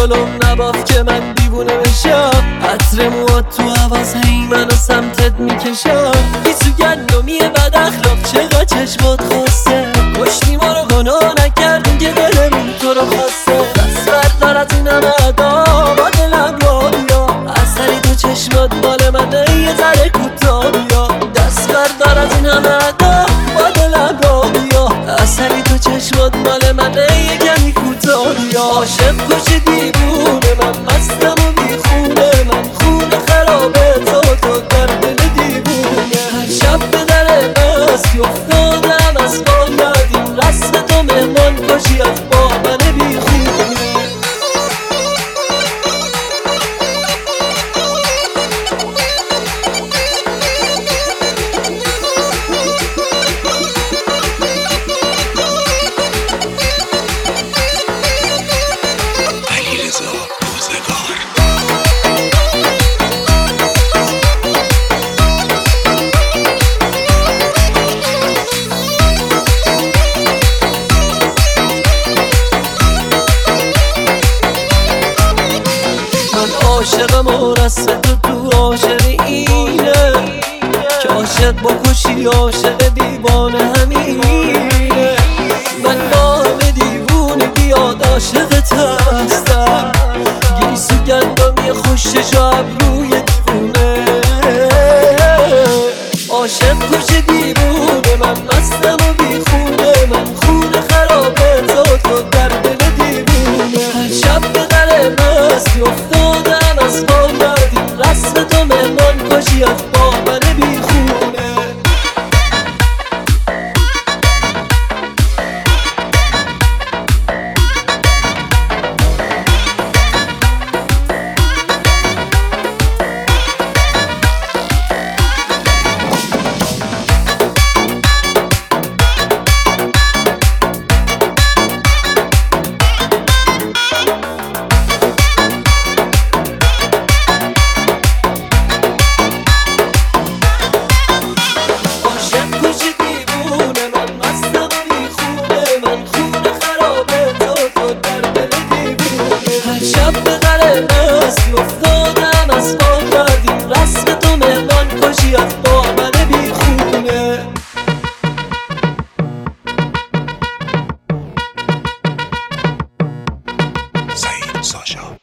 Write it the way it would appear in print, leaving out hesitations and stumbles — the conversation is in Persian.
جلوم نباف که من دیوونه بشم. عطر موات تو حواس هی منو سمتت میکشم. بی تو گندمیه بد اخلاق چقدر چشمات خواسته. کشتی ما رو گناه نکردیم که دلمون تو رو خواسته. دست بردار از این همه ادا با دلم را بیا. اثری تو چشمات مال منه یه ذره کوتاه بیا. دست بردار از این همه ادا با دلم را بیا. اثری تو چشمات مال منه یه کمی کوتاه بیا. عاشق کشی دیوونه من مستم و بیخونه. من خونه خرابه تو در دل دیوونه. هر شب به در مستی افتادم از پا یادیم. رسم تو مهمان کشی از با من بیخونه. عاشقم و رسم تو عاشق اینه که عاشق بکشی عاشق دیوانه همینه. من با همه دیوونه بیاد عاشقت هستم. گیسو گندمی خوشش و ابروی دیوونه. عاشق کشی دیوونه من مستم و بیخونه. من خونه خرابه تو در دل دیوونه. هر شب به در مستی افتادم از پا یادیم. رسم تو مهمان کشی از با من بیخونه. افتادم از پا یادیم. رسم تو مهمان کشی از با من بیخونه. سعید ساشا